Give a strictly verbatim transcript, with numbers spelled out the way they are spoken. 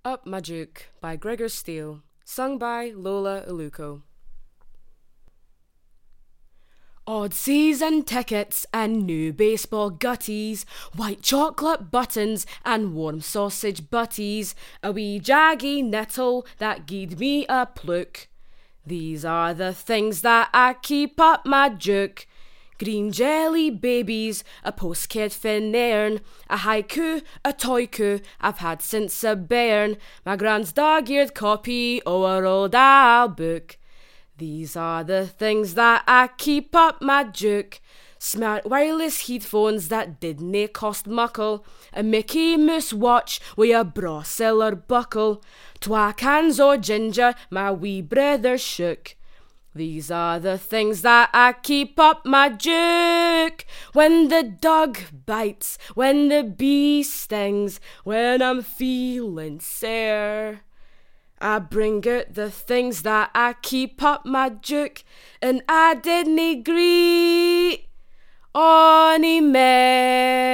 Up My Juke by Gregor Steele, sung by Lola Iluko. Odd season tickets and new baseball gutties, white chocolate buttons and warm sausage butties, a wee jaggy nettle that gied me a pluck. These are the things that I keep up my juke. Green jelly babies, a postkid finnairn, a haiku, a toiku I've had since a bairn, my grand's dog-eared copy o' a Roald Dahl book. These are the things that I keep up my juke. Smart wireless headphones that didnae cost muckle, a Mickey Mouse watch wi' a braw siller buckle, twa cans o' ginger my wee brother shook. These are the things that I keep up my juke. When the dog bites, when the bee stings, when I'm feeling sare, I bring out the things that I keep up my juke, and I didn't agree on me.